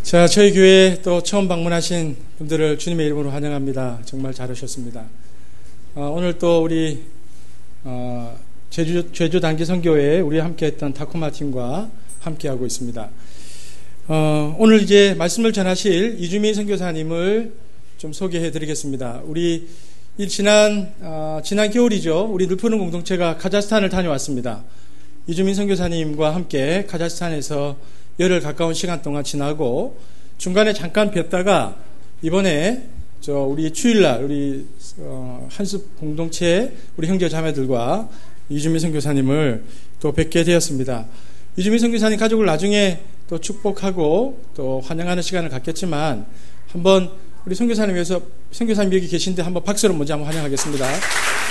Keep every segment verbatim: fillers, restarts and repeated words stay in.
자, 저희 교회에 또 처음 방문하신 분들을 주님의 이름으로 환영합니다. 정말 잘 오셨습니다. 어, 오늘 또 우리 어, 제주, 제주 단기 선교회에 우리 함께 했던 다코마 팀과 함께하고 있습니다. 어, 오늘 이제 말씀을 전하실 이주민 선교사님을 좀 소개해 드리겠습니다. 우리 이 지난, 어, 지난 겨울이죠. 우리 늘푸른 공동체가 카자흐스탄을 다녀왔습니다. 이주민 선교사님과 함께 카자흐스탄에서 열흘 가까운 시간 동안 지나고 중간에 잠깐 뵀다가 이번에 저 우리 주일날 우리 어, 한숲 공동체 우리 형제 자매들과 이주민 선교사님을 또 뵙게 되었습니다. 이주민 선교사님 가족을 나중에 또 축복하고 또 환영하는 시간을 갖겠지만 한번 우리 선교사님 위해서 선교사님 여기 계신데 한번 박수로 먼저 한번 환영하겠습니다. 네,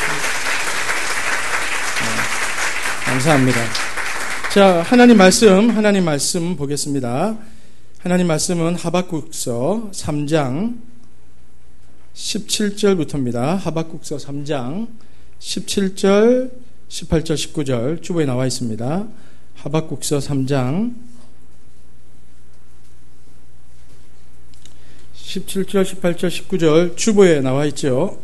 감사합니다. 자, 하나님 말씀, 하나님 말씀 보겠습니다. 하나님 말씀은 하박국서 삼 장 십칠 절부터입니다. 하박국서 삼 장 십칠 절, 십팔 절, 십구 절 주보에 나와 있습니다. 하박국서 삼 장 십칠 절, 십팔 절, 십구 절 주보에 나와 있죠.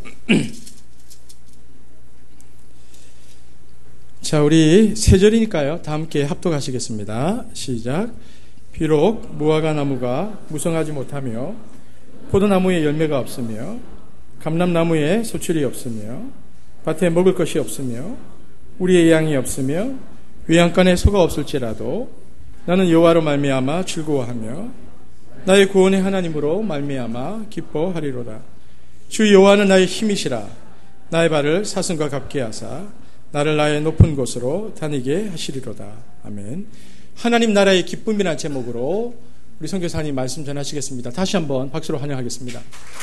자, 우리 세 절이니까요. 다 함께 합독하시겠습니다. 시작. 비록 무화과 나무가 무성하지 못하며 포도나무에 열매가 없으며 감람나무에 소출이 없으며 밭에 먹을 것이 없으며 우리의 양이 없으며 외양간에 소가 없을지라도 나는 여호와로 말미암아 즐거워하며 나의 구원의 하나님으로 말미암아 기뻐하리로다. 주 여호와는 나의 힘이시라. 나의 발을 사슴과 같게 하사 나를 나의 높은 곳으로 다니게 하시리로다. 아멘. 하나님 나라의 기쁨이라는 제목으로 우리 선교사님 말씀 전하시겠습니다. 다시 한번 박수로 환영하겠습니다.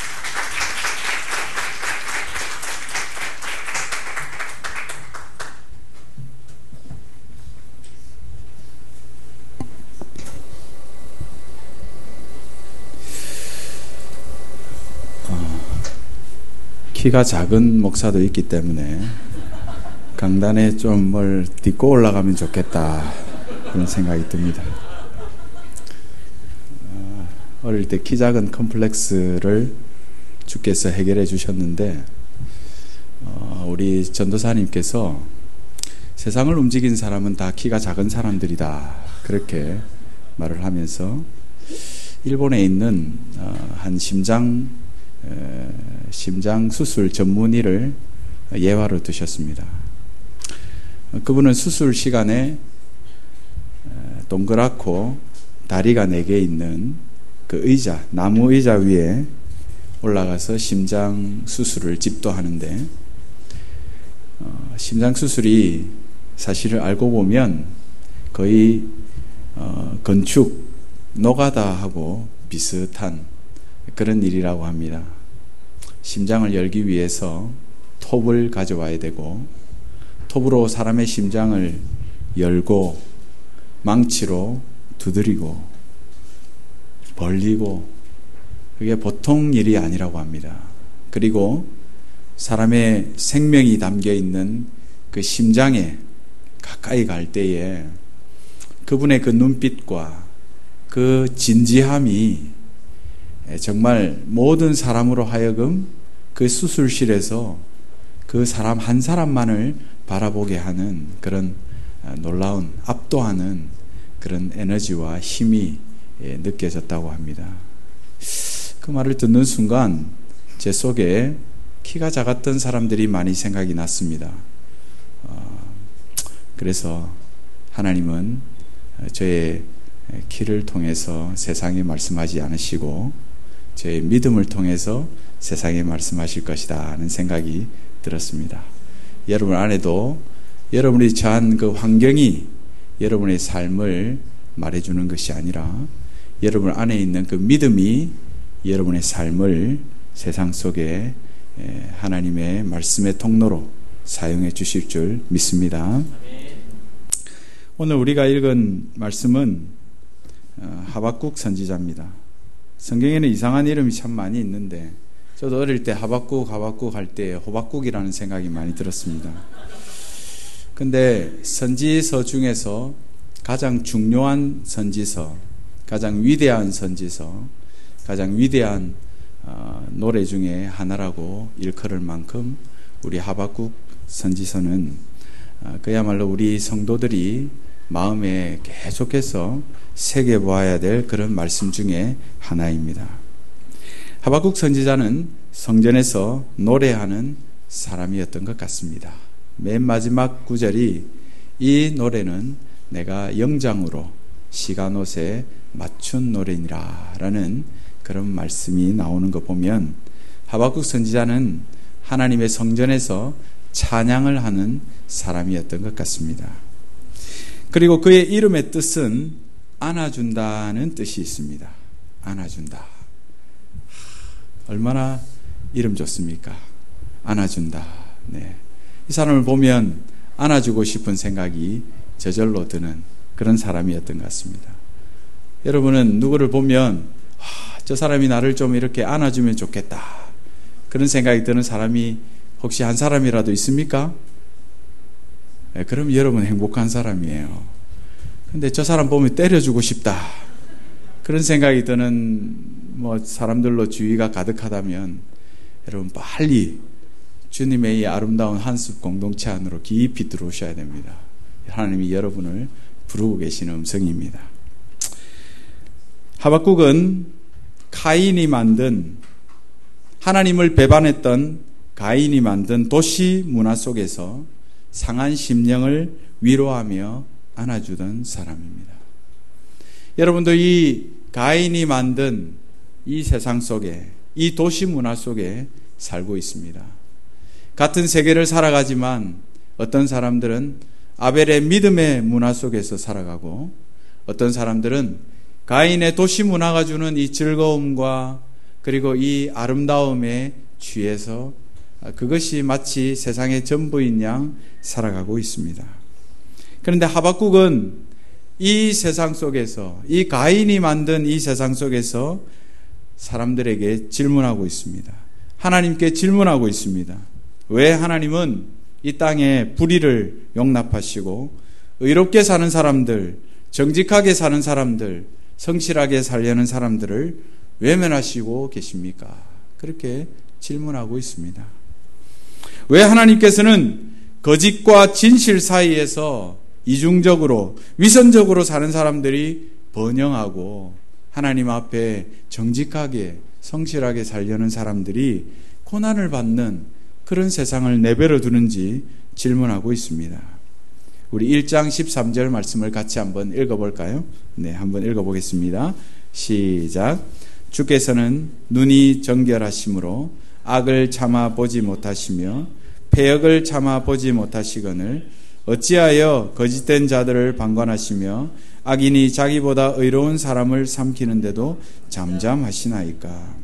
키가 작은 목사도 있기 때문에 강단에 좀 뭘 딛고 올라가면 좋겠다 그런 생각이 듭니다. 어릴 때 키 작은 컴플렉스를 주께서 해결해 주셨는데 우리 전도사님께서 세상을 움직인 사람은 다 키가 작은 사람들이다 그렇게 말을 하면서 일본에 있는 한 심장 심장 수술 전문의를 예화로 두셨습니다. 그분은 수술 시간에 동그랗고 다리가 네 개 있는 그 의자, 나무 의자 위에 올라가서 심장 수술을 집도하는데 어, 심장 수술이 사실을 알고 보면 거의 어, 건축, 노가다하고 비슷한 그런 일이라고 합니다. 심장을 열기 위해서 톱을 가져와야 되고 톱으로 사람의 심장을 열고 망치로 두드리고 벌리고 그게 보통 일이 아니라고 합니다. 그리고 사람의 생명이 담겨있는 그 심장에 가까이 갈 때에 그분의 그 눈빛과 그 진지함이 정말 모든 사람으로 하여금 그 수술실에서 그 사람 한 사람만을 바라보게 하는 그런 놀라운 압도하는 그런 에너지와 힘이 느껴졌다고 합니다. 그 말을 듣는 순간 제 속에 키가 작았던 사람들이 많이 생각이 났습니다. 그래서 하나님은 저의 키를 통해서 세상에 말씀하지 않으시고 저의 믿음을 통해서 세상에 말씀하실 것이다 하는 생각이 들었습니다. 여러분 안에도 여러분이 처한 그 환경이 여러분의 삶을 말해주는 것이 아니라 여러분 안에 있는 그 믿음이 여러분의 삶을 세상 속에 하나님의 말씀의 통로로 사용해 주실 줄 믿습니다. 오늘 우리가 읽은 말씀은 하박국 선지자입니다. 성경에는 이상한 이름이 참 많이 있는데 저도 어릴 때 하박국 하박국 할 때 호박국이라는 생각이 많이 들었습니다. 근데 선지서 중에서 가장 중요한 선지서, 가장 위대한 선지서, 가장 위대한 어, 노래 중에 하나라고 일컬을 만큼 우리 하박국 선지서는 어, 그야말로 우리 성도들이 마음에 계속해서 새겨보아야 될 그런 말씀 중에 하나입니다. 하박국 선지자는 성전에서 노래하는 사람이었던 것 같습니다. 맨 마지막 구절이 이 노래는 내가 영장으로 시간옷에 맞춘 노래니라 라는 그런 말씀이 나오는 거 보면 하박국 선지자는 하나님의 성전에서 찬양을 하는 사람이었던 것 같습니다. 그리고 그의 이름의 뜻은 안아준다는 뜻이 있습니다. 안아준다. 얼마나 이름 좋습니까? 안아준다. 네. 이 사람을 보면 안아주고 싶은 생각이 저절로 드는 그런 사람이었던 것 같습니다. 여러분은 누구를 보면 아, 저 사람이 나를 좀 이렇게 안아주면 좋겠다, 그런 생각이 드는 사람이 혹시 한 사람이라도 있습니까? 네, 그럼 여러분 행복한 사람이에요. 근데 저 사람 보면 때려주고 싶다, 그런 생각이 드는 뭐 사람들로 주위가 가득하다면 여러분 빨리 주님의 이 아름다운 한숲 공동체 안으로 깊이 들어오셔야 됩니다. 하나님이 여러분을 부르고 계시는 음성입니다. 하박국은 가인이 만든, 하나님을 배반했던 가인이 만든 도시 문화 속에서 상한 심령을 위로하며 안아주던 사람입니다. 여러분도 이 가인이 만든 이 세상 속에, 이 도시 문화 속에 살고 있습니다. 같은 세계를 살아가지만 어떤 사람들은 아벨의 믿음의 문화 속에서 살아가고, 어떤 사람들은 가인의 도시 문화가 주는 이 즐거움과 그리고 이 아름다움에 취해서 그것이 마치 세상의 전부인 양 살아가고 있습니다. 그런데 하박국은 이 세상 속에서, 이 가인이 만든 이 세상 속에서 사람들에게 질문하고 있습니다. 하나님께 질문하고 있습니다. 왜 하나님은 이 땅에 불의를 용납하시고 의롭게 사는 사람들, 정직하게 사는 사람들, 성실하게 살려는 사람들을 외면하시고 계십니까? 그렇게 질문하고 있습니다. 왜 하나님께서는 거짓과 진실 사이에서 이중적으로, 위선적으로 사는 사람들이 번영하고 하나님 앞에 정직하게 성실하게 살려는 사람들이 고난을 받는 그런 세상을 내버려 두는지 질문하고 있습니다. 우리 일 장 십삼 절 말씀을 같이 한번 읽어볼까요? 네, 한번 읽어보겠습니다. 시작. 주께서는 눈이 정결하심으로 악을 참아 보지 못하시며 패역을 참아 보지 못하시거늘 어찌하여 거짓된 자들을 방관하시며 악인이 자기보다 의로운 사람을 삼키는데도 잠잠하시나이까.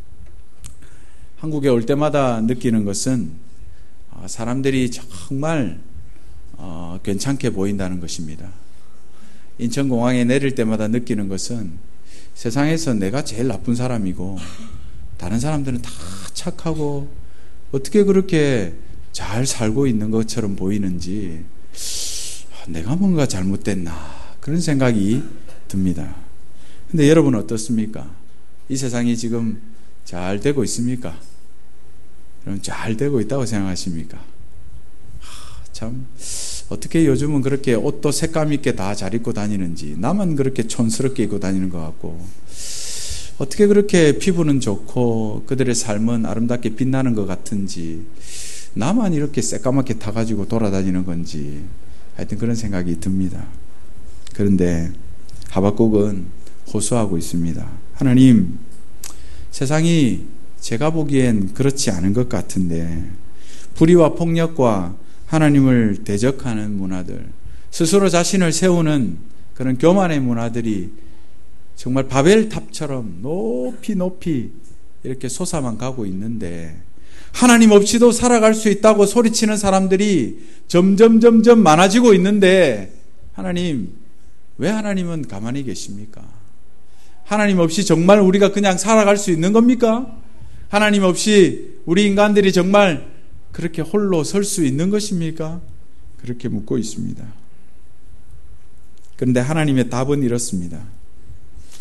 한국에 올 때마다 느끼는 것은 사람들이 정말 어, 괜찮게 보인다는 것입니다. 인천공항에 내릴 때마다 느끼는 것은 세상에서 내가 제일 나쁜 사람이고 다른 사람들은 다 착하고 어떻게 그렇게 잘 살고 있는 것처럼 보이는지, 내가 뭔가 잘못됐나 그런 생각이 듭니다. 근데 여러분은 어떻습니까? 이 세상이 지금 잘 되고 있습니까? 여러분 잘 되고 있다고 생각하십니까? 하, 참 어떻게 요즘은 그렇게 옷도 색감 있게 다 잘 입고 다니는지, 나만 그렇게 촌스럽게 입고 다니는 것 같고, 어떻게 그렇게 피부는 좋고 그들의 삶은 아름답게 빛나는 것 같은지, 나만 이렇게 새까맣게 타가지고 돌아다니는 건지, 하여튼 그런 생각이 듭니다. 그런데 하박국은 호소하고 있습니다. 하나님, 세상이 제가 보기엔 그렇지 않은 것 같은데 불의와 폭력과 하나님을 대적하는 문화들, 스스로 자신을 세우는 그런 교만의 문화들이 정말 바벨탑처럼 높이 높이 이렇게 솟아만 가고 있는데, 하나님 없이도 살아갈 수 있다고 소리치는 사람들이 점점 점점 많아지고 있는데, 하나님, 왜 하나님은 가만히 계십니까? 하나님 없이 정말 우리가 그냥 살아갈 수 있는 겁니까? 하나님 없이 우리 인간들이 정말 그렇게 홀로 설 수 있는 것입니까? 그렇게 묻고 있습니다. 그런데 하나님의 답은 이렇습니다.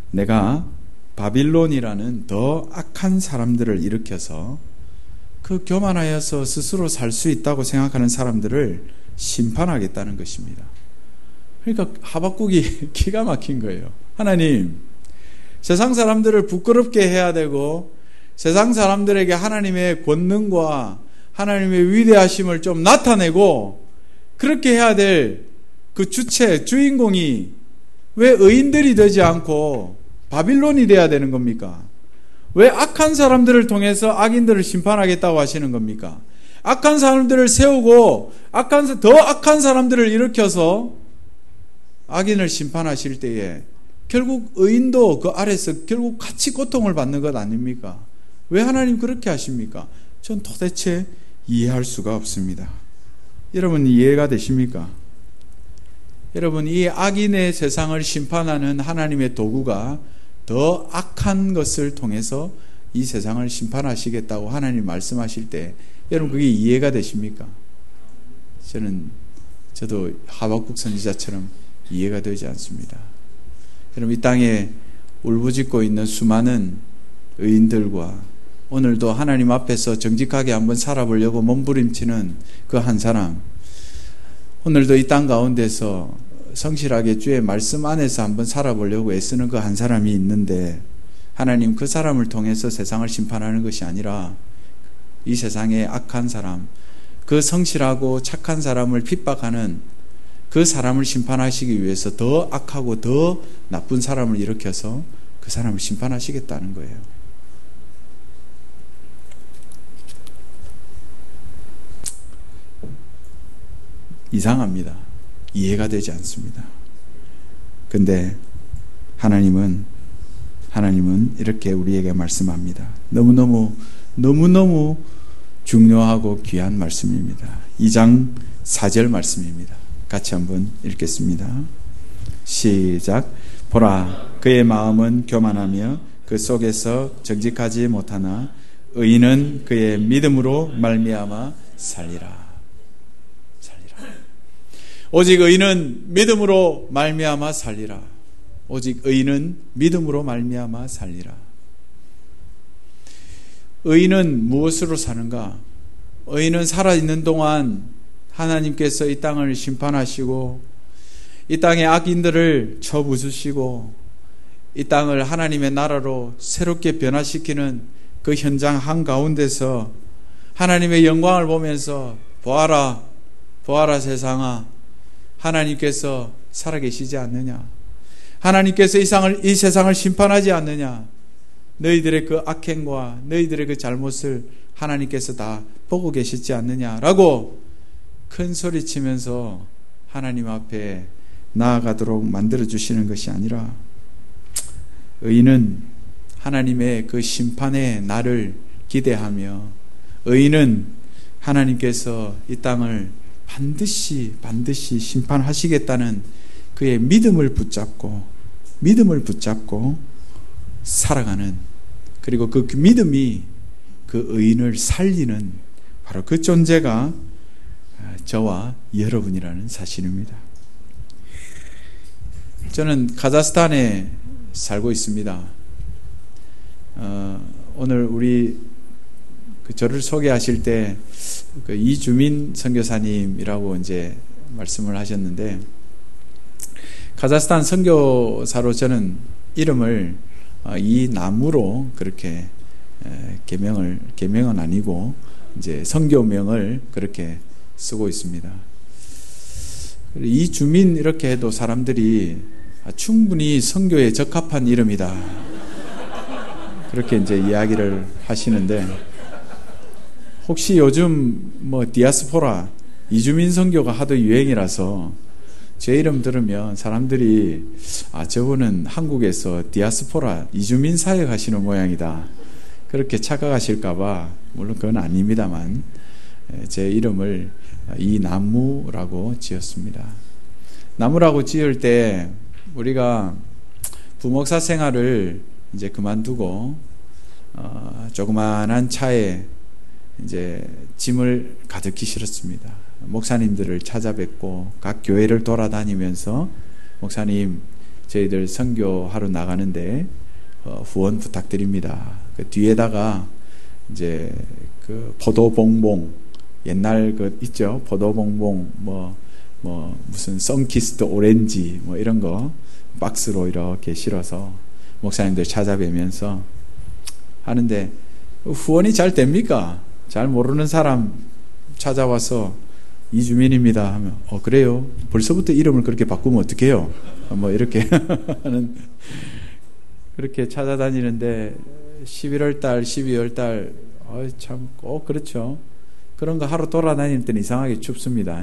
내가 바빌론이라는 더 악한 사람들을 일으켜서 그 교만하여서 스스로 살 수 있다고 생각하는 사람들을 심판하겠다는 것입니다. 그러니까 하박국이 기가 막힌 거예요. 하나님, 세상 사람들을 부끄럽게 해야 되고 세상 사람들에게 하나님의 권능과 하나님의 위대하심을 좀 나타내고 그렇게 해야 될 그 주체, 주인공이 왜 의인들이 되지 않고 바빌론이 돼야 되는 겁니까? 왜 악한 사람들을 통해서 악인들을 심판하겠다고 하시는 겁니까? 악한 사람들을 세우고 악한, 더 악한 사람들을 일으켜서 악인을 심판하실 때에 결국 의인도 그 아래서 결국 같이 고통을 받는 것 아닙니까? 왜 하나님 그렇게 하십니까? 전 도대체 이해할 수가 없습니다. 여러분 이해가 되십니까? 여러분 이 악인의 세상을 심판하는 하나님의 도구가 더 악한 것을 통해서 이 세상을 심판하시겠다고 하나님 말씀하실 때 여러분 그게 이해가 되십니까? 저는 저도 하박국 선지자처럼 이해가 되지 않습니다. 여러분 이 땅에 울부짖고 있는 수많은 의인들과 오늘도 하나님 앞에서 정직하게 한번 살아보려고 몸부림치는 그 한 사람, 오늘도 이 땅 가운데서 성실하게 주의 말씀 안에서 한번 살아보려고 애쓰는 그 한 사람이 있는데 하나님 그 사람을 통해서 세상을 심판하는 것이 아니라 이 세상의 악한 사람, 그 성실하고 착한 사람을 핍박하는 그 사람을 심판하시기 위해서 더 악하고 더 나쁜 사람을 일으켜서 그 사람을 심판하시겠다는 거예요. 이상합니다. 이해가 되지 않습니다. 근데 하나님은 하나님은 이렇게 우리에게 말씀합니다. 너무너무 너무너무 중요하고 귀한 말씀입니다. 이 장 사 절 말씀입니다. 같이 한번 읽겠습니다. 시작. 보라, 그의 마음은 교만하며 그 속에서 정직하지 못하나 의인은 그의 믿음으로 말미암아 살리라. 오직 의인은 믿음으로 말미암아 살리라. 오직 의인은 믿음으로 말미암아 살리라. 의인은 무엇으로 사는가? 의인은 살아있는 동안 하나님께서 이 땅을 심판하시고 이 땅의 악인들을 쳐부수시고 이 땅을 하나님의 나라로 새롭게 변화시키는 그 현장 한가운데서 하나님의 영광을 보면서 보아라, 보아라 세상아, 하나님께서 살아계시지 않느냐? 하나님께서 이, 상을, 이 세상을 심판하지 않느냐? 너희들의 그 악행과 너희들의 그 잘못을 하나님께서 다 보고 계시지 않느냐라고 큰 소리 치면서 하나님 앞에 나아가도록 만들어주시는 것이 아니라 의인은 하나님의 그 심판의 날을 기대하며 의인은 하나님께서 이 땅을 반드시 반드시 심판하시겠다는 그의 믿음을 붙잡고 믿음을 붙잡고 살아가는, 그리고 그 믿음이 그 의인을 살리는 바로 그 존재가 저와 여러분이라는 사실입니다. 저는 카자흐스탄에 살고 있습니다. 어, 오늘 우리 그 저를 소개하실 때 그 이주민 선교사님이라고 이제 말씀을 하셨는데, 카자흐스탄 선교사로 저는 이름을 이나무로 그렇게 개명을 개명은 아니고 이제 선교명을 그렇게 쓰고 있습니다. 이주민 이렇게 해도 사람들이 충분히 선교에 적합한 이름이다, 그렇게 이제 이야기를 하시는데, 혹시 요즘 뭐 디아스포라 이주민 선교가 하도 유행이라서 제 이름 들으면 사람들이 아 저분은 한국에서 디아스포라 이주민 사역 하시는 모양이다, 그렇게 착각하실까봐, 물론 그건 아닙니다만 제 이름을 이나무라고 지었습니다. 나무라고 지을 때 우리가 부목사 생활을 이제 그만두고 어, 조그만한 차에 이제 짐을 가득히 실었습니다. 목사님들을 찾아뵙고 각 교회를 돌아다니면서 목사님 저희들 선교하러 나가는데 어, 후원 부탁드립니다. 그 뒤에다가 이제 그 포도봉봉 옛날 그 있죠. 포도봉봉 뭐 뭐 무슨 선키스트 오렌지 뭐 이런 거 박스로 이렇게 실어서 목사님들 찾아뵈면서 하는데 후원이 잘 됩니까? 잘 모르는 사람 찾아와서 이주민입니다 하면 어 그래요? 벌써부터 이름을 그렇게 바꾸면 어떡해요? 뭐 이렇게 하는 그렇게 찾아다니는데 십일월 달, 십이월 달 어 참 꼭 그렇죠. 그런 거 하루 돌아다닐 때는 이상하게 춥습니다.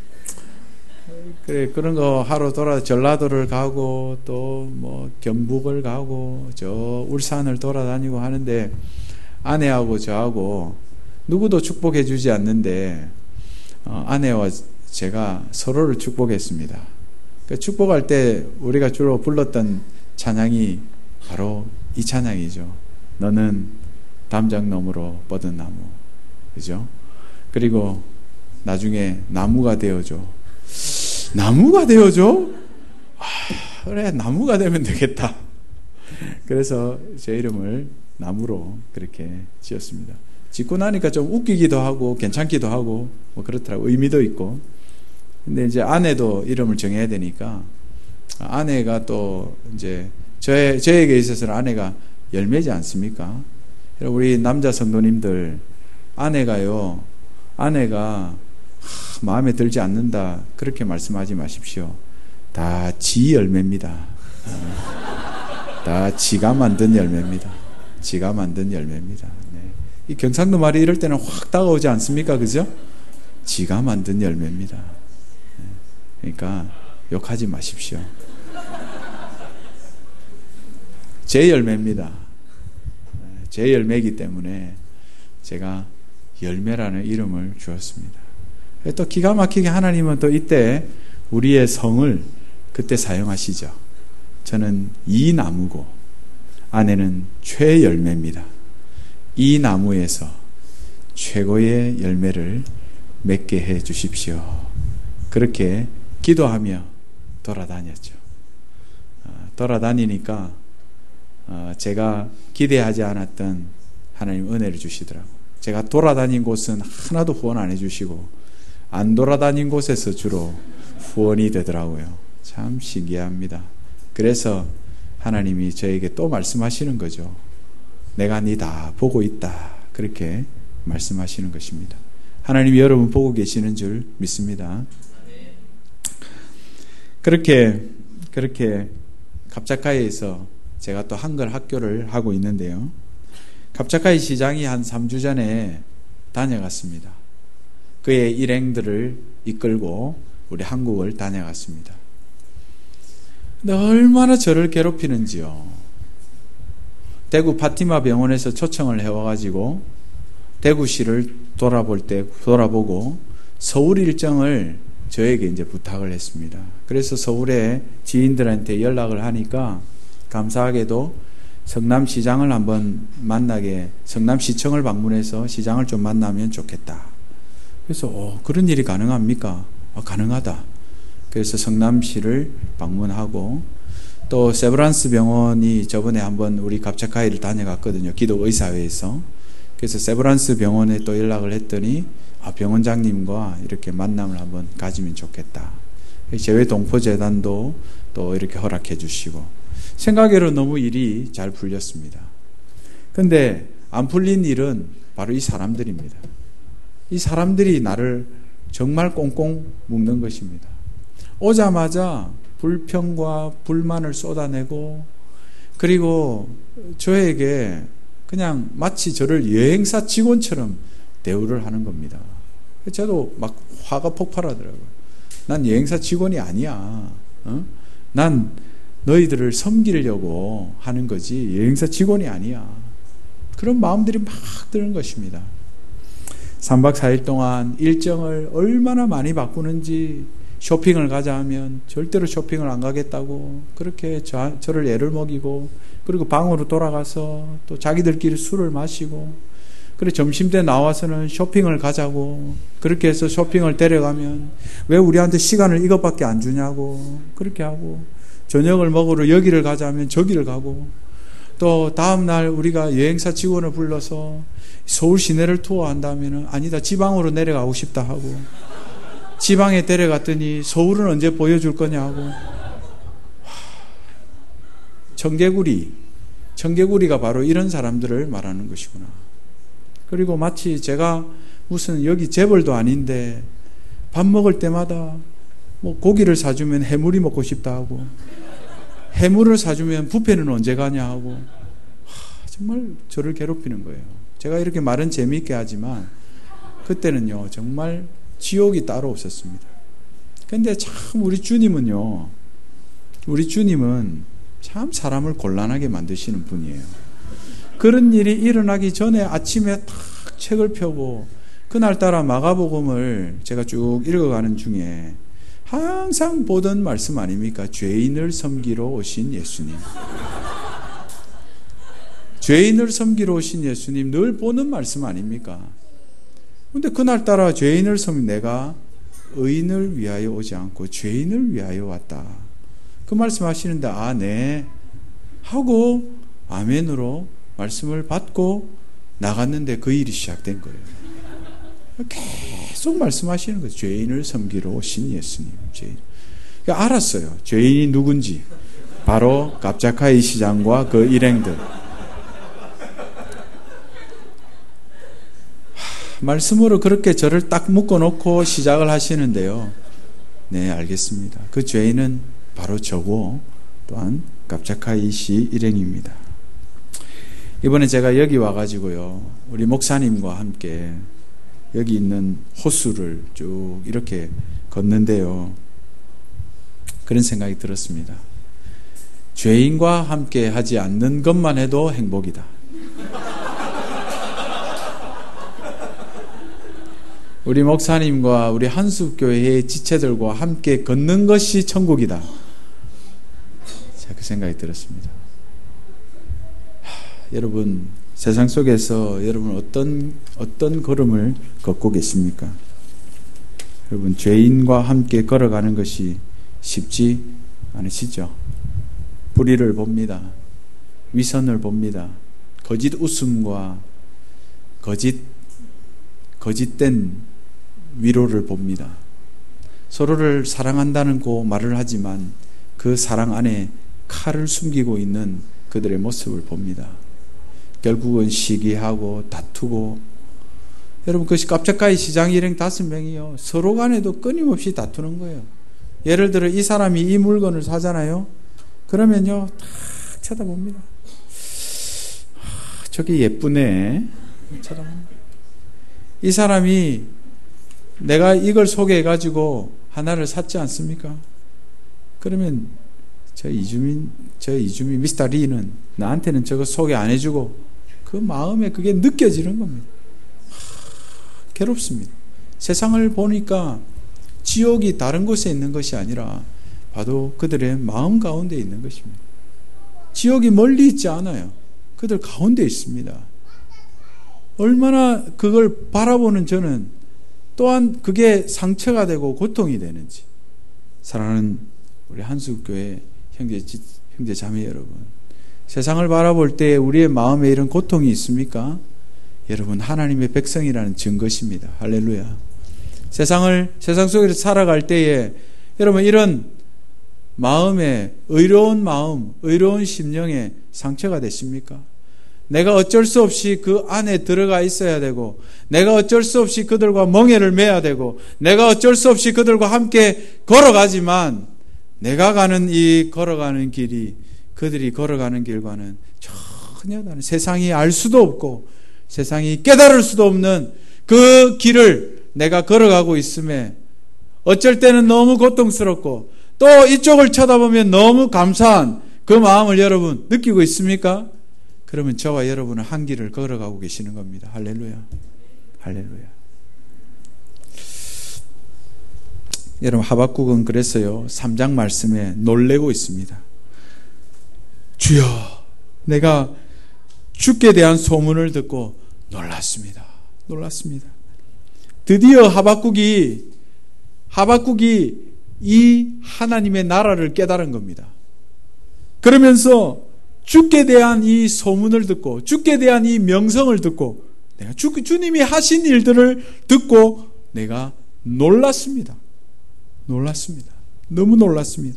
그래 그런 거 하루 돌아 전라도를 가고 또 뭐 경북을 가고 저 울산을 돌아다니고 하는데 아내하고 저하고 누구도 축복해 주지 않는데 어, 아내와 제가 서로를 축복했습니다. 그 축복할 때 우리가 주로 불렀던 찬양이 바로 이 찬양이죠. 너는 담장너머로 뻗은 나무, 그죠? 그리고 나중에 나무가 되어줘. 나무가 되어줘? 아, 그래 나무가 되면 되겠다. 그래서 제 이름을 나무로 그렇게 지었습니다. 짓고 나니까 좀 웃기기도 하고 괜찮기도 하고 뭐 그렇더라고. 의미도 있고. 근데 이제 아내도 이름을 정해야 되니까 아내가 또 이제 저에, 저에게 있어서는 아내가 열매지 않습니까? 우리 남자 성도님들 아내가요 아내가 하, 마음에 들지 않는다 그렇게 말씀하지 마십시오. 다 지 열매입니다. 다 지가 만든 열매입니다. 지가 만든 열매입니다. 네. 이 경상도 말이 이럴 때는 확 다가오지 않습니까? 그죠? 지가 만든 열매입니다. 네. 그러니까 욕하지 마십시오. 제 열매입니다. 제 열매이기 때문에 제가 열매라는 이름을 주었습니다. 또 기가 막히게 하나님은 또 이때 우리의 성을 그때 사용하시죠. 저는 이 나무고 아내는 최열매입니다. 이 나무에서 최고의 열매를 맺게 해 주십시오. 그렇게 기도하며 돌아다녔죠. 돌아다니니까 제가 기대하지 않았던 하나님 은혜를 주시더라고요. 제가 돌아다닌 곳은 하나도 후원 안 해주시고 안 돌아다닌 곳에서 주로 후원이 되더라고요. 참 신기합니다. 그래서 하나님이 저에게 또 말씀하시는 거죠. 내가 네 다 보고 있다. 그렇게 말씀하시는 것입니다. 하나님이 여러분 보고 계시는 줄 믿습니다. 그렇게 그렇게 갑자카이에서 제가 또 한글 학교를 하고 있는데요. 갑자카이 시장이 한 삼 주 전에 다녀갔습니다. 그의 일행들을 이끌고 우리 한국을 다녀갔습니다. 근데 얼마나 저를 괴롭히는지요. 대구 파티마 병원에서 초청을 해와가지고 대구시를 돌아볼 때 돌아보고 서울 일정을 저에게 이제 부탁을 했습니다. 그래서 서울에 지인들한테 연락을 하니까 감사하게도 성남시장을 한번 만나게, 성남시청을 방문해서 시장을 좀 만나면 좋겠다. 그래서 어, 그런 일이 가능합니까? 아, 가능하다. 그래서 성남시를 방문하고 또 세브란스 병원이 저번에 한번 우리 갑자카이를 다녀갔거든요. 기도의사회에서. 그래서 세브란스 병원에 또 연락을 했더니 아, 병원장님과 이렇게 만남을 한번 가지면 좋겠다. 재외동포재단도 또 이렇게 허락해 주시고 생각외로 너무 일이 잘 풀렸습니다. 근데 안 풀린 일은 바로 이 사람들입니다. 이 사람들이 나를 정말 꽁꽁 묶는 것입니다. 오자마자 불평과 불만을 쏟아내고 그리고 저에게 그냥 마치 저를 여행사 직원처럼 대우를 하는 겁니다. 저도 막 화가 폭발하더라고요. 난 여행사 직원이 아니야. 어? 난 너희들을 섬기려고 하는 거지 여행사 직원이 아니야. 그런 마음들이 막 드는 것입니다. 삼 박 사 일 동안 일정을 얼마나 많이 바꾸는지 쇼핑을 가자 하면 절대로 쇼핑을 안 가겠다고 그렇게 저, 저를 애를 먹이고 그리고 방으로 돌아가서 또 자기들끼리 술을 마시고 그래 점심때 나와서는 쇼핑을 가자고 그렇게 해서 쇼핑을 데려가면 왜 우리한테 시간을 이것밖에 안 주냐고 그렇게 하고 저녁을 먹으러 여기를 가자면 저기를 가고, 또 다음날 우리가 여행사 직원을 불러서 서울 시내를 투어한다면 아니다, 지방으로 내려가고 싶다 하고, 지방에 데려갔더니 서울은 언제 보여줄 거냐 하고, 청개구리, 청개구리가 바로 이런 사람들을 말하는 것이구나. 그리고 마치 제가 무슨 여기 재벌도 아닌데 밥 먹을 때마다 뭐 고기를 사주면 해물이 먹고 싶다 하고, 해물을 사주면 뷔페는 언제 가냐 하고, 하, 정말 저를 괴롭히는 거예요. 제가 이렇게 말은 재미있게 하지만 그때는요 정말 지옥이 따로 없었습니다. 근데 참 우리 주님은요, 우리 주님은 참 사람을 곤란하게 만드시는 분이에요. 그런 일이 일어나기 전에 아침에 탁 책을 펴고 그날따라 마가복음을 제가 쭉 읽어가는 중에 항상 보던 말씀 아닙니까? 죄인을 섬기러 오신 예수님. 죄인을 섬기러 오신 예수님 늘 보는 말씀 아닙니까? 근데 그날따라 죄인을 섬기, 내가 의인을 위하여 오지 않고 죄인을 위하여 왔다. 그 말씀 하시는데, 아, 네. 하고 아멘으로 말씀을 받고 나갔는데 그 일이 시작된 거예요. 계속 말씀하시는 거예요. 죄인을 섬기러 오신 예수님. 죄인. 그러니까 알았어요. 죄인이 누군지. 바로 갑자카이 시장과 그 일행들. 말씀으로 그렇게 저를 딱 묶어놓고 시작을 하시는데요. 네, 알겠습니다. 그 죄인은 바로 저고 또한 갑자카이 씨 일행입니다. 이번에 제가 여기 와가지고요, 우리 목사님과 함께 여기 있는 호수를 쭉 이렇게 걷는데요, 그런 생각이 들었습니다. 죄인과 함께 하지 않는 것만 해도 행복이다. 우리 목사님과 우리 한숲교회의 지체들과 함께 걷는 것이 천국이다. 자, 그 생각이 들었습니다. 하, 여러분, 세상 속에서 여러분 어떤 어떤 걸음을 걷고 계십니까? 여러분, 죄인과 함께 걸어가는 것이 쉽지 않으시죠? 불의를 봅니다. 위선을 봅니다. 거짓 웃음과 거짓 거짓된 위로를 봅니다. 서로를 사랑한다는 고 말을 하지만 그 사랑 안에 칼을 숨기고 있는 그들의 모습을 봅니다. 결국은 시기하고 다투고, 여러분, 그것이 갑자카이 시장 일행 다섯 명이요, 서로 간에도 끊임없이 다투는 거예요. 예를 들어 이 사람이 이 물건을 사잖아요. 그러면요 탁 쳐다봅니다. 아, 저게 예쁘네. 쳐다봅니다. 이 사람이 내가 이걸 소개해가지고 하나를 샀지 않습니까? 그러면 저 이주민, 저 이주민 미스터 리는 나한테는 저거 소개 안 해주고, 그 마음에 그게 느껴지는 겁니다. 하, 괴롭습니다. 세상을 보니까 지옥이 다른 곳에 있는 것이 아니라 바로 그들의 마음 가운데 있는 것입니다. 지옥이 멀리 있지 않아요. 그들 가운데 있습니다. 얼마나 그걸 바라보는 저는 또한 그게 상처가 되고 고통이 되는지. 사랑하는 우리 한숲교회 형제, 형제 자매 여러분, 세상을 바라볼 때 우리의 마음에 이런 고통이 있습니까? 여러분, 하나님의 백성이라는 증거십니다. 할렐루야. 세상을, 세상 속에서 살아갈 때에 여러분, 이런 마음에, 의로운 마음, 의로운 심령에 상처가 되십니까? 내가 어쩔 수 없이 그 안에 들어가 있어야 되고, 내가 어쩔 수 없이 그들과 멍에를 매야 되고, 내가 어쩔 수 없이 그들과 함께 걸어가지만, 내가 가는 이 걸어가는 길이 그들이 걸어가는 길과는 전혀 다른, 세상이 알 수도 없고 세상이 깨달을 수도 없는 그 길을 내가 걸어가고 있음에 어쩔 때는 너무 고통스럽고, 또 이쪽을 쳐다보면 너무 감사한 그 마음을 여러분 느끼고 있습니까? 그러면 저와 여러분은 한 길을 걸어가고 계시는 겁니다. 할렐루야. 할렐루야. 여러분, 하박국은 그랬어요. 삼 장 말씀에 놀래고 있습니다. 주여, 내가 주께 대한 소문을 듣고 놀랐습니다. 놀랐습니다. 드디어 하박국이 하박국이 이 하나님의 나라를 깨달은 겁니다. 그러면서 주께 대한 이 소문을 듣고 주께 대한 이 명성을 듣고 내가 주, 주님이 하신 일들을 듣고 내가 놀랐습니다. 놀랐습니다. 너무 놀랐습니다.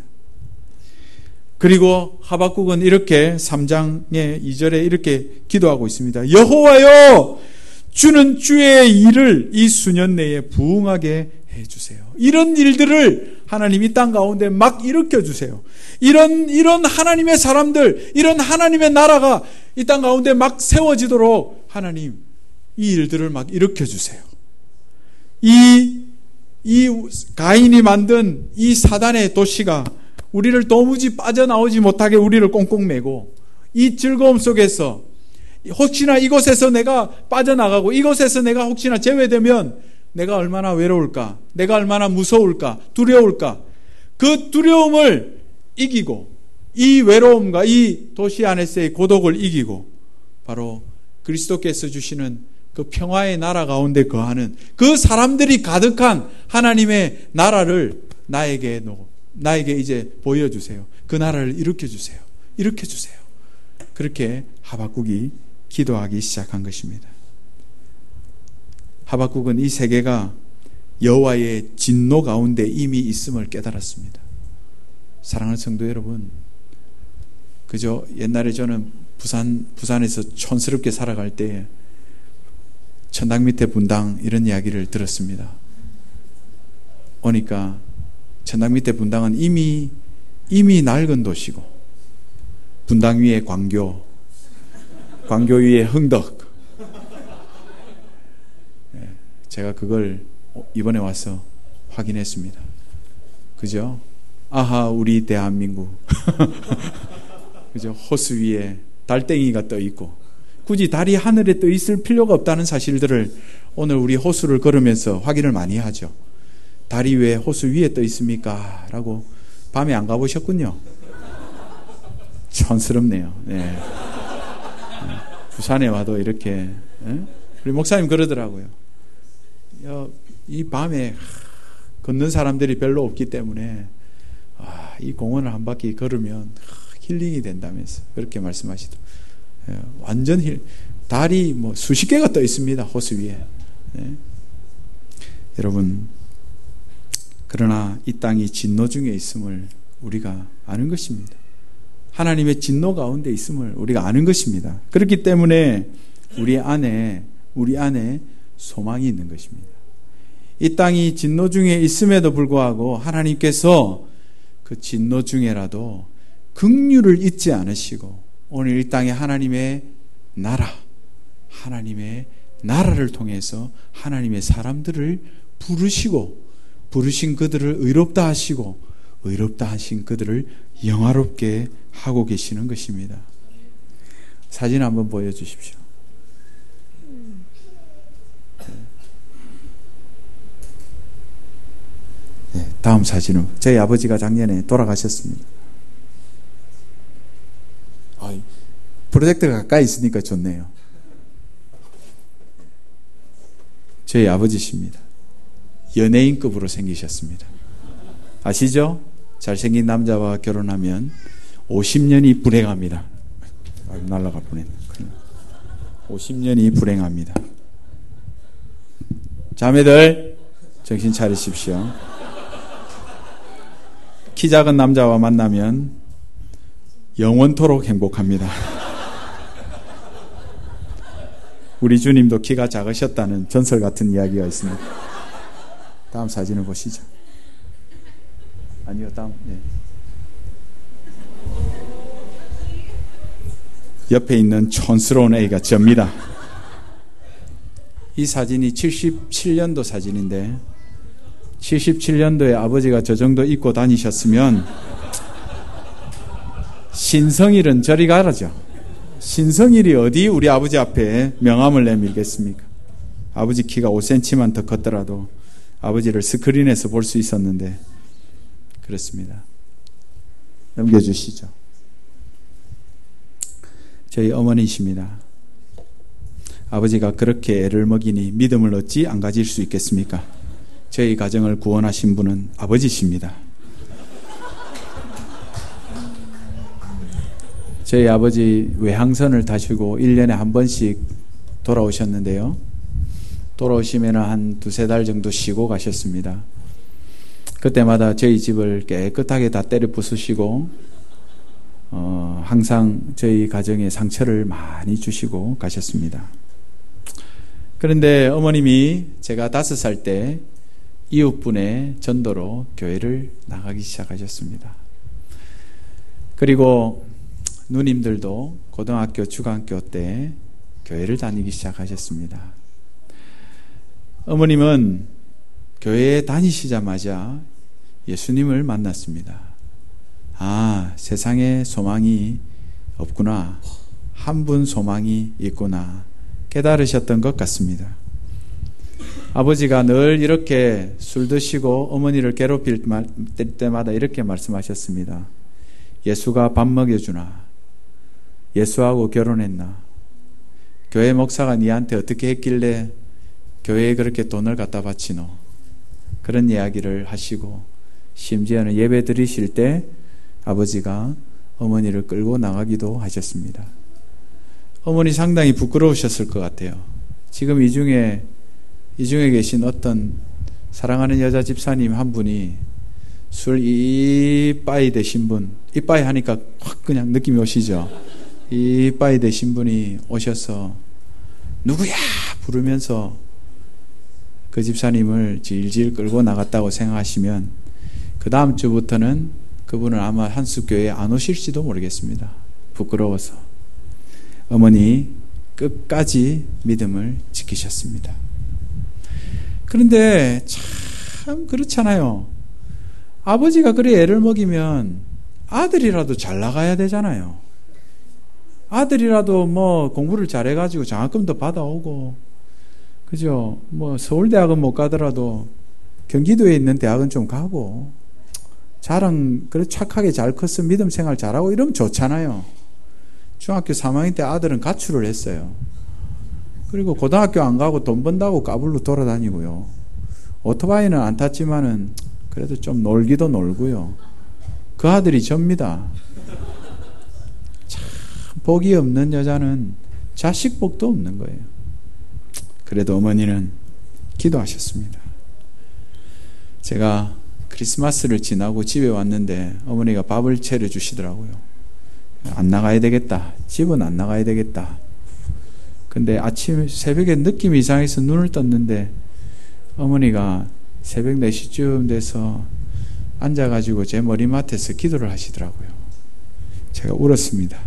그리고 하박국은 이렇게 삼 장의 이 절에 이렇게 기도하고 있습니다. 여호와여, 주는 주의 일을 이 수년 내에 부응하게 해주세요. 이런 일들을 하나님이 땅 가운데 막 일으켜주세요. 이런 이런 하나님의 사람들, 이런 하나님의 나라가 이 땅 가운데 막 세워지도록 하나님 이 일들을 막 일으켜주세요. 이, 이 가인이 만든 이 사단의 도시가 우리를 도무지 빠져나오지 못하게 우리를 꽁꽁 매고 이 즐거움 속에서 혹시나 이곳에서 내가 빠져나가고 이곳에서 내가 혹시나 제외되면 내가 얼마나 외로울까, 내가 얼마나 무서울까, 두려울까, 그 두려움을 이기고 이 외로움과 이 도시 안에서의 고독을 이기고 바로 그리스도께서 주시는 그 평화의 나라 가운데 거하는 그 사람들이 가득한 하나님의 나라를 나에게 놓고 나에게 이제 보여주세요. 그 나라를 일으켜주세요. 일으켜주세요. 그렇게 하박국이 기도하기 시작한 것입니다. 하박국은 이 세계가 여호와의 진노 가운데 이미 있음을 깨달았습니다. 사랑하는 성도 여러분, 그저 옛날에 저는 부산, 부산에서 촌스럽게 살아갈 때 천당 밑에 분당 이런 이야기를 들었습니다. 오니까 천당 밑에 분당은 이미 이미 낡은 도시고 분당 위에 광교, 광교 위에 흥덕. 제가 그걸 이번에 와서 확인했습니다. 그죠? 아하, 우리 대한민국. 그죠? 호수 위에 달땡이가 떠 있고 굳이 달이 하늘에 떠 있을 필요가 없다는 사실들을 오늘 우리 호수를 걸으면서 확인을 많이 하죠. 달이 왜 호수 위에 떠 있습니까? 라고 밤에 안 가보셨군요. 촌스럽네요. 네. 부산에 와도 이렇게 네? 우리 목사님 그러더라고요. 이 밤에 걷는 사람들이 별로 없기 때문에 이 공원을 한 바퀴 걸으면 힐링이 된다면서 그렇게 말씀하시더라고요. 완전 힐, 달이 뭐 수십 개가 떠 있습니다. 호수 위에. 네. 여러분, 그러나 이 땅이 진노 중에 있음을 우리가 아는 것입니다. 하나님의 진노 가운데 있음을 우리가 아는 것입니다. 그렇기 때문에 우리 안에 우리 안에 소망이 있는 것입니다. 이 땅이 진노 중에 있음에도 불구하고 하나님께서 그 진노 중에라도 긍휼을 잊지 않으시고 오늘 이 땅에 하나님의 나라, 하나님의 나라를 통해서 하나님의 사람들을 부르시고 부르신 그들을 의롭다 하시고 의롭다 하신 그들을 영화롭게 하고 계시는 것입니다. 사진 한번 보여주십시오. 네, 다음 사진은 저희 아버지가 작년에 돌아가셨습니다. 아, 프로젝트가 가까이 있으니까 좋네요. 저희 아버지십니다. 연예인급으로 생기셨습니다. 아시죠? 잘생긴 남자와 결혼하면 오십 년이 불행합니다. 아, 날아갈 뻔했네. 오십 년이 불행합니다. 자매들 정신 차리십시오. 키 작은 남자와 만나면 영원토록 행복합니다. 우리 주님도 키가 작으셨다는 전설 같은 이야기가 있습니다. 다음 사진을 보시죠. 아니요, 다음. 네. 옆에 있는 촌스러운 애가 접니다. 이 사진이 칠십칠 년도 사진인데 칠십칠 년도에 아버지가 저 정도 입고 다니셨으면 신성일은 저리 가라죠. 신성일이 어디 우리 아버지 앞에 명함을 내밀겠습니까? 아버지 키가 오 센티미터만 더 컸더라도 아버지를 스크린에서 볼 수 있었는데 그렇습니다. 넘겨주시죠. 저희 어머니십니다. 아버지가 그렇게 애를 먹이니 믿음을 어찌 안 가질 수 있겠습니까? 저희 가정을 구원하신 분은 아버지십니다. 저희 아버지 외항선을 타시고 일 년에 한 번씩 돌아오셨는데요. 돌아오시면 한 두세 달 정도 쉬고 가셨습니다. 그때마다 저희 집을 깨끗하게 다 때려 부수시고 어, 항상 저희 가정에 상처를 많이 주시고 가셨습니다. 그런데 어머님이 제가 다섯 살 때 이웃분의 전도로 교회를 나가기 시작하셨습니다. 그리고 누님들도 고등학교, 중학교 때 교회를 다니기 시작하셨습니다. 어머님은 교회에 다니시자마자 예수님을 만났습니다. 아, 세상에 소망이 없구나. 한 분 소망이 있구나. 깨달으셨던 것 같습니다. 아버지가 늘 이렇게 술 드시고 어머니를 괴롭힐 때마다 이렇게 말씀하셨습니다. 예수가 밥 먹여주나? 예수하고 결혼했나? 교회 목사가 니한테 어떻게 했길래 교회에 그렇게 돈을 갖다 바치노? 그런 이야기를 하시고 심지어는 예배 드리실 때 아버지가 어머니를 끌고 나가기도 하셨습니다. 어머니 상당히 부끄러우셨을 것 같아요. 지금 이 중에 이 중에 계신 어떤 사랑하는 여자 집사님 한 분이 술 이빠이 되신 분, 이빠이 하니까 확 그냥 느낌이 오시죠? 이빠이 되신 분이 오셔서 누구야 부르면서 그 집사님을 질질 끌고 나갔다고 생각하시면 그 다음 주부터는 그분은 아마 한숲교회에 안 오실지도 모르겠습니다. 부끄러워서. 어머니 끝까지 믿음을 지키셨습니다. 그런데 참 그렇잖아요. 아버지가 그래 애를 먹이면 아들이라도 잘 나가야 되잖아요. 아들이라도 뭐 공부를 잘해가지고 장학금도 받아오고, 그죠? 뭐 서울대학은 못 가더라도 경기도에 있는 대학은 좀 가고, 자랑 그래 착하게 잘 컸어 믿음 생활 잘하고 이러면 좋잖아요. 중학교 삼 학년 때 아들은 가출을 했어요. 그리고 고등학교 안 가고 돈 번다고 까불로 돌아다니고요. 오토바이는 안 탔지만은 그래도 좀 놀기도 놀고요. 그 아들이 접니다. 참 복이 없는 여자는 자식 복도 없는 거예요. 그래도 어머니는 기도하셨습니다. 제가 크리스마스를 지나고 집에 왔는데 어머니가 밥을 차려주시더라고요. 안 나가야 되겠다. 집은 안 나가야 되겠다. 근데 아침 새벽에 느낌이 이상해서 눈을 떴는데 어머니가 새벽 네 시쯤 돼서 앉아가지고 제 머리맡에서 기도를 하시더라고요. 제가 울었습니다.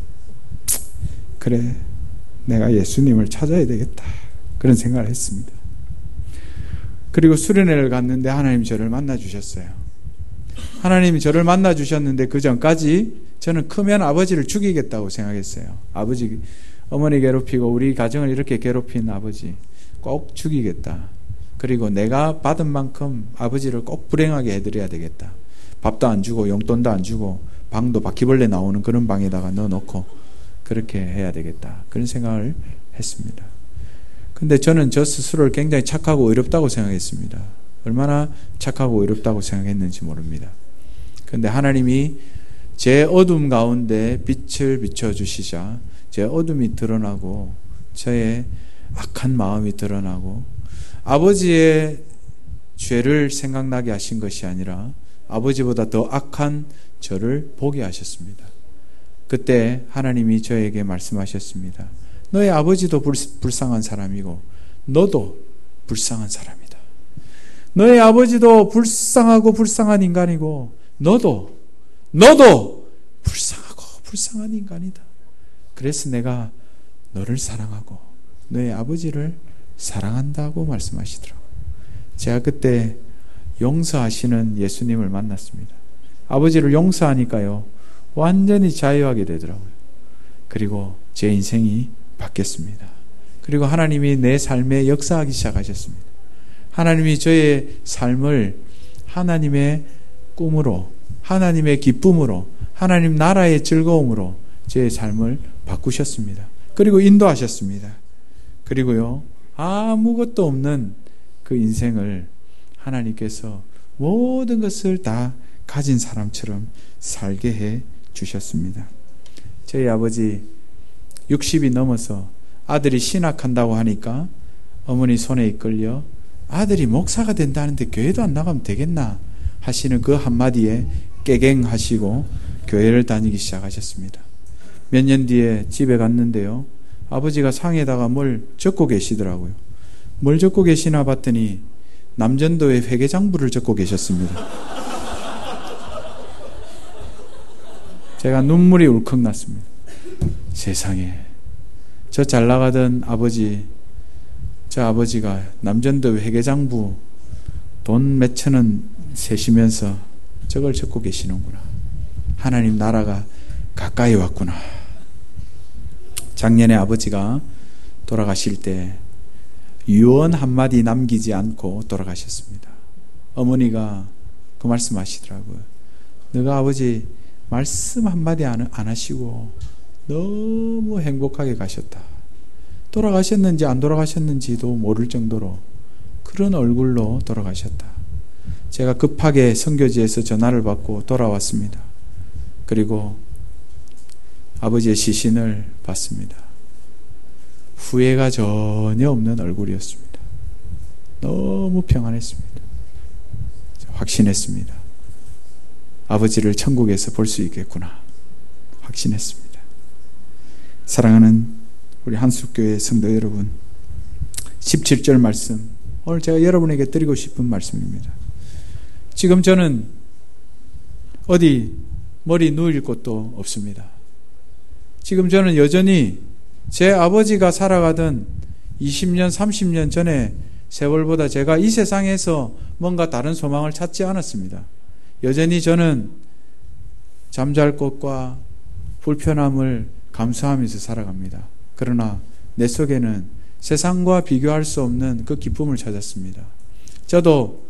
그래, 내가 예수님을 찾아야 되겠다. 그런 생각을 했습니다. 그리고 수련회를 갔는데 하나님이 저를 만나 주셨어요. 하나님이 저를 만나 주셨는데 그 전까지 저는 크면 아버지를 죽이겠다고 생각했어요. 아버지, 어머니 괴롭히고 우리 가정을 이렇게 괴롭힌 아버지 꼭 죽이겠다. 그리고 내가 받은 만큼 아버지를 꼭 불행하게 해드려야 되겠다. 밥도 안 주고 용돈도 안 주고 방도 바퀴벌레 나오는 그런 방에다가 넣어놓고 그렇게 해야 되겠다. 그런 생각을 했습니다. 근데 저는 저 스스로를 굉장히 착하고 의롭다고 생각했습니다. 얼마나 착하고 의롭다고 생각했는지 모릅니다. 그런데 하나님이 제 어둠 가운데 빛을 비춰주시자 제 어둠이 드러나고 저의 악한 마음이 드러나고 아버지의 죄를 생각나게 하신 것이 아니라 아버지보다 더 악한 저를 보게 하셨습니다. 그때 하나님이 저에게 말씀하셨습니다. 너의 아버지도 불, 불쌍한 사람이고 너도 불쌍한 사람이다. 너의 아버지도 불쌍하고 불쌍한 인간이고 너도 너도 불쌍하고 불쌍한 인간이다. 그래서 내가 너를 사랑하고 너의 아버지를 사랑한다고 말씀하시더라고요. 제가 그때 용서하시는 예수님을 만났습니다. 아버지를 용서하니까요 완전히 자유하게 되더라고요. 그리고 제 인생이 바뀌었습니다. 그리고 하나님이 내 삶에 역사하기 시작하셨습니다. 하나님이 저의 삶을 하나님의 꿈으로, 하나님의 기쁨으로, 하나님 나라의 즐거움으로 제 삶을 바꾸셨습니다. 그리고 인도하셨습니다. 그리고요 아무것도 없는 그 인생을 하나님께서 모든 것을 다 가진 사람처럼 살게 해 주셨습니다. 저희 아버지 육십이 넘어서 아들이 신학한다고 하니까 어머니 손에 이끌려 아들이 목사가 된다는데 교회도 안 나가면 되겠나 하시는 그 한마디에 깨갱하시고 교회를 다니기 시작하셨습니다. 몇 년 뒤에 집에 갔는데요, 아버지가 상에다가 뭘 적고 계시더라고요. 뭘 적고 계시나 봤더니 남전도의 회계장부를 적고 계셨습니다. 제가 눈물이 울컥 났습니다. 세상에, 저 잘 나가던 아버지, 저 아버지가 남전도 회계장부 돈 몇천 원 세시면서 저걸 적고 계시는구나. 하나님 나라가 가까이 왔구나. 작년에 아버지가 돌아가실 때 유언 한마디 남기지 않고 돌아가셨습니다. 어머니가 그 말씀 하시더라고요. 너가 아버지 말씀 한마디 안, 안 하시고 너무 행복하게 가셨다. 돌아가셨는지 안 돌아가셨는지도 모를 정도로 그런 얼굴로 돌아가셨다. 제가 급하게 선교지에서 전화를 받고 돌아왔습니다. 그리고 아버지의 시신을 봤습니다. 후회가 전혀 없는 얼굴이었습니다. 너무 평안했습니다. 확신했습니다. 아버지를 천국에서 볼 수 있겠구나 확신했습니다. 사랑하는 우리 한숙교회 성도 여러분, 십칠 절 말씀, 오늘 제가 여러분에게 드리고 싶은 말씀입니다. 지금 저는 어디 머리 누일 곳도 없습니다. 지금 저는 여전히 제 아버지가 살아가던 이십 년, 삼십 년 전의 세월보다 제가 이 세상에서 뭔가 다른 소망을 찾지 않았습니다. 여전히 저는 잠잘 곳과 불편함을 감수하면서 살아갑니다. 그러나 내 속에는 세상과 비교할 수 없는 그 기쁨을 찾았습니다. 저도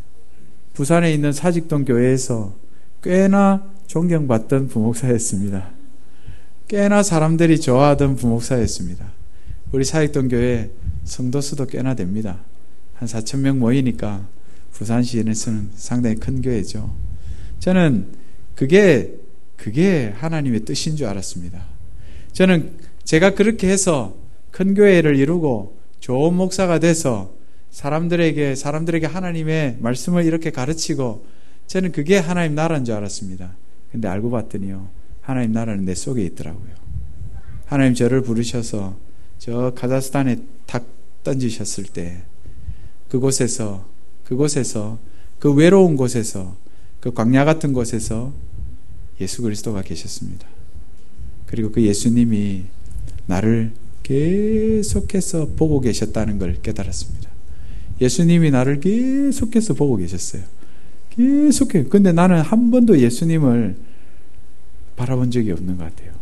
부산에 있는 사직동 교회에서 꽤나 존경받던 부목사였습니다. 꽤나 사람들이 좋아하던 부목사였습니다. 우리 사직동 교회 성도 수도 꽤나 됩니다. 한 사천 명 모이니까 부산시에서는 상당히 큰 교회죠. 저는 그게 그게 하나님의 뜻인 줄 알았습니다. 저는 제가 그렇게 해서 큰 교회를 이루고 좋은 목사가 돼서 사람들에게 사람들에게 하나님의 말씀을 이렇게 가르치고, 저는 그게 하나님 나라인 줄 알았습니다. 근데 알고 봤더니요, 하나님 나라는 내 속에 있더라고요. 하나님 저를 부르셔서 저 카자흐스탄에 탁 던지셨을 때 그곳에서 그곳에서 그 외로운 곳에서 그 광야 같은 곳에서 예수 그리스도가 계셨습니다. 그리고 그 예수님이 나를 계속해서 보고 계셨다는 걸 깨달았습니다. 예수님이 나를 계속해서 보고 계셨어요. 계속해서. 근데 나는 한 번도 예수님을 바라본 적이 없는 것 같아요.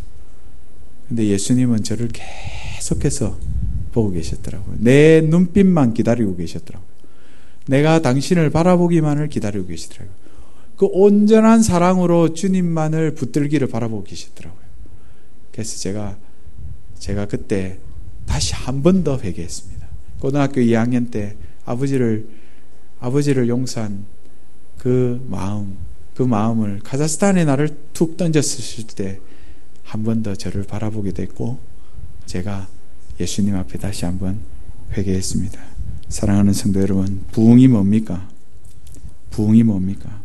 근데 예수님은 저를 계속해서 보고 계셨더라고요. 내 눈빛만 기다리고 계셨더라고요. 내가 당신을 바라보기만을 기다리고 계시더라고요. 그 온전한 사랑으로 주님만을 붙들기를 바라보고 계시더라고요. 그래서 제가 제가 그때 다시 한 번 더 회개했습니다. 고등학교 이 학년 때 아버지를 아버지를 용서한 그 마음, 그 마음을 카자흐스탄에 나를 툭 던졌을 때 한 번 더 저를 바라보게 됐고, 제가 예수님 앞에 다시 한 번 회개했습니다. 사랑하는 성도 여러분, 부흥이 뭡니까? 부흥이 뭡니까?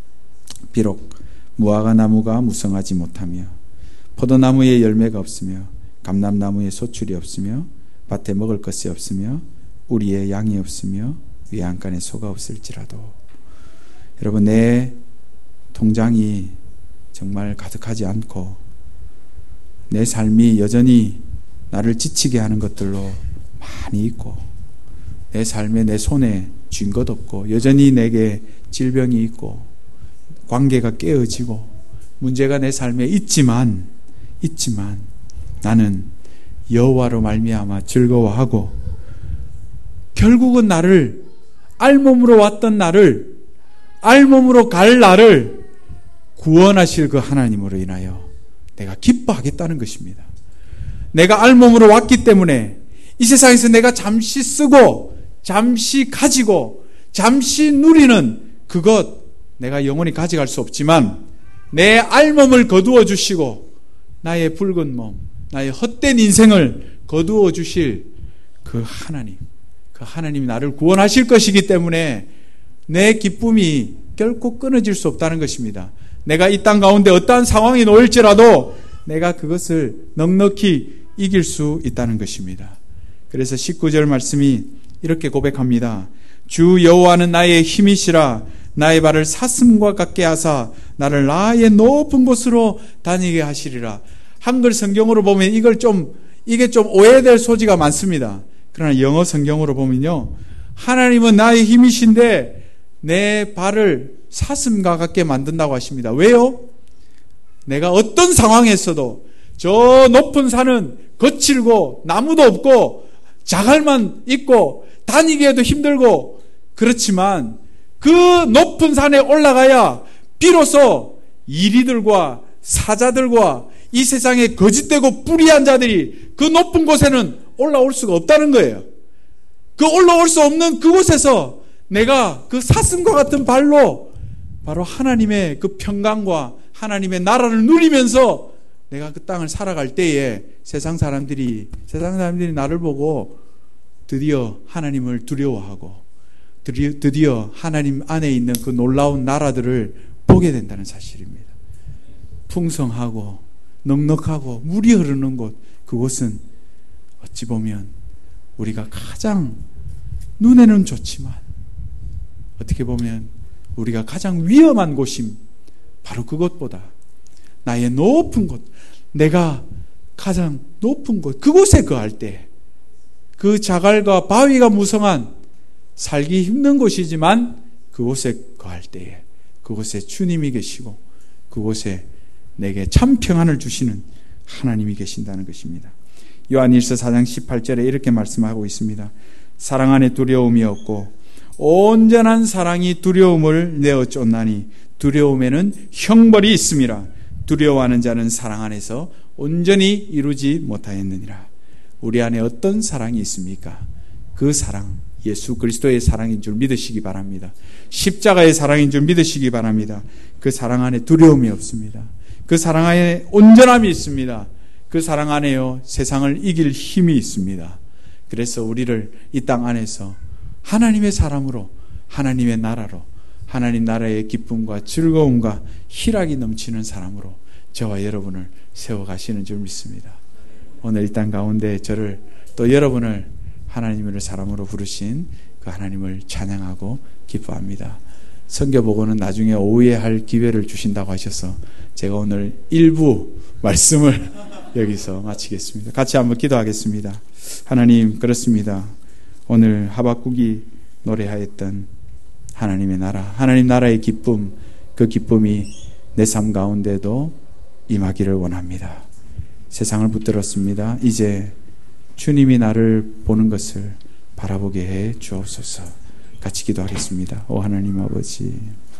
비록 무화과 나무가 무성하지 못하며 포도나무에 열매가 없으며 감람나무에 소출이 없으며 밭에 먹을 것이 없으며 우리의 양이 없으며 외양간에 소가 없을지라도, 여러분, 내 통장이 정말 가득하지 않고 내 삶이 여전히 나를 지치게 하는 것들로 많이 있고, 내 삶에 내 손에 쥔 것 없고, 여전히 내게 질병이 있고 관계가 깨어지고 문제가 내 삶에 있지만 있지만 나는 여호와로 말미암아 즐거워하고, 결국은 나를, 알몸으로 왔던 나를, 알몸으로 갈 나를 구원하실 그 하나님으로 인하여 내가 기뻐하겠다는 것입니다. 내가 알몸으로 왔기 때문에 이 세상에서 내가 잠시 쓰고 잠시 가지고 잠시 누리는 그것 내가 영원히 가져갈 수 없지만, 내 알몸을 거두어 주시고 나의 붉은 몸, 나의 헛된 인생을 거두어 주실 그 하나님, 그 하나님이 나를 구원하실 것이기 때문에 내 기쁨이 결코 끊어질 수 없다는 것입니다. 내가 이 땅 가운데 어떠한 상황이 놓일지라도 내가 그것을 넉넉히 이길 수 있다는 것입니다. 그래서 십구 절 말씀이 이렇게 고백합니다. 주 여호와는 나의 힘이시라. 나의 발을 사슴과 같게 하사 나를 나의 높은 곳으로 다니게 하시리라. 한글 성경으로 보면 이걸 좀 이게 좀 오해될 소지가 많습니다. 그러나 영어 성경으로 보면요, 하나님은 나의 힘이신데 내 발을 사슴과 같게 만든다고 하십니다. 왜요? 내가 어떤 상황에서도 저 높은 산은 거칠고 나무도 없고 자갈만 있고 다니기에도 힘들고 그렇지만 그 높은 산에 올라가야 비로소 이리들과 사자들과 이 세상에 거짓되고 불의한 자들이 그 높은 곳에는 올라올 수가 없다는 거예요. 그 올라올 수 없는 그곳에서 내가 그 사슴과 같은 발로 바로 하나님의 그 평강과 하나님의 나라를 누리면서 내가 그 땅을 살아갈 때에 세상 사람들이 세상 사람들이 나를 보고 드디어 하나님을 두려워하고 드디어 하나님 안에 있는 그 놀라운 나라들을 보게 된다는 사실입니다. 풍성하고 넉넉하고 물이 흐르는 곳, 그곳은 어찌 보면 우리가 가장 눈에는 좋지만 어떻게 보면 우리가 가장 위험한 곳임, 바로 그것보다 나의 높은 곳, 내가 가장 높은 곳, 그곳에 거할 때, 그 자갈과 바위가 무성한 살기 힘든 곳이지만 그곳에 거할 때에 그곳에 주님이 계시고 그곳에 내게 참 평안을 주시는 하나님이 계신다는 것입니다. 요한일서 사 장 십팔 절에 이렇게 말씀하고 있습니다. 사랑 안에 두려움이 없고 온전한 사랑이 두려움을 내어 쫓나니 두려움에는 형벌이 있음이라. 두려워하는 자는 사랑 안에서 온전히 이루지 못하였느니라. 우리 안에 어떤 사랑이 있습니까? 그 사랑, 예수 그리스도의 사랑인 줄 믿으시기 바랍니다. 십자가의 사랑인 줄 믿으시기 바랍니다. 그 사랑 안에 두려움이 없습니다. 그 사랑 안에 온전함이 있습니다. 그 사랑 안에요, 세상을 이길 힘이 있습니다. 그래서 우리를 이 땅 안에서 하나님의 사람으로, 하나님의 나라로, 하나님 나라의 기쁨과 즐거움과 희락이 넘치는 사람으로 저와 여러분을 세워가시는 줄 믿습니다. 오늘 이 땅 가운데 저를 또 여러분을 하나님을 사람으로 부르신 그 하나님을 찬양하고 기뻐합니다. 선교 보고는 나중에 오후에 할 기회를 주신다고 하셔서 제가 오늘 일부 말씀을 여기서 마치겠습니다. 같이 한번 기도하겠습니다. 하나님, 그렇습니다. 오늘 하박국이 노래하였던 하나님의 나라, 하나님 나라의 기쁨, 그 기쁨이 내 삶 가운데도 임하기를 원합니다. 세상을 붙들었습니다. 이제 주님이 나를 보는 것을 바라보게 해 주옵소서. 같이 기도하겠습니다. 오 하나님 아버지,